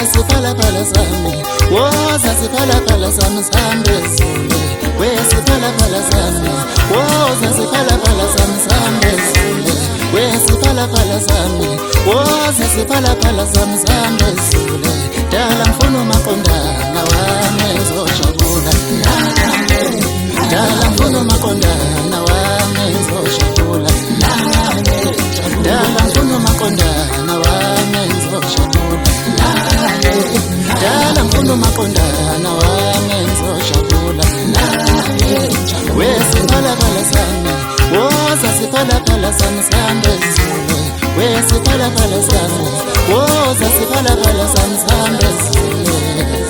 wesiphalaphala sami, woza siphalaphala sami sihambe zule. Wesiphalaphala sami, woza siphalaphala sami sihambe zule. Wesiphalaphala sami, woza siphalaphala sami sihambe zule. Dala mfuna uMaqondana wami ezojabula. Dala mfuna uMaqondana wami ezojabula. Dala mfuna uMaqondana wami ezojabula. Dala mfuna uMaqondana wami ezojabula. Wesiphalaphala sami, woza siphalaphala sami sihambe zule. Wesiphalaphala sami, woza siphalaphala sami sihambe zule.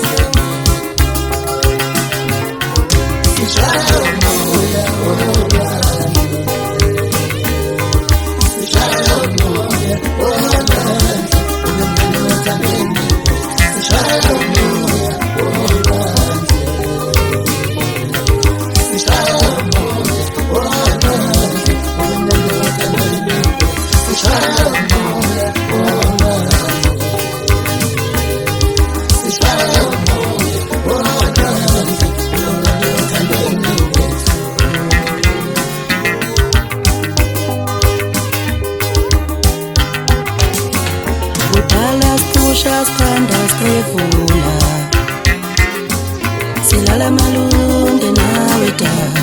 Spandas krevula silala malunde nawe dali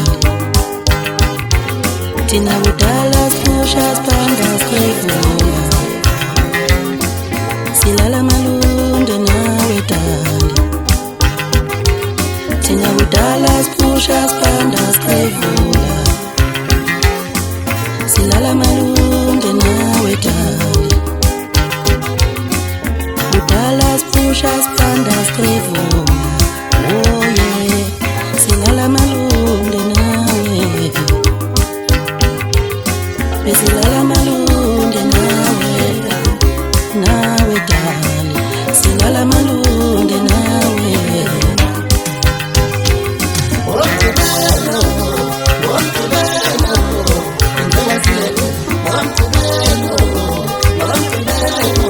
tina udala pusha spandas krevula silala malunde nawe dali tina udala pusha spandas krevula silala malunde nawe dali Dallas pushas pandas krevula. Oh yeah, silala malunde nawe. Silala malunde nawe, nawe dali. Silala malunde nawe. Montebello, Montebello, Montebello, Montebello, Montebello.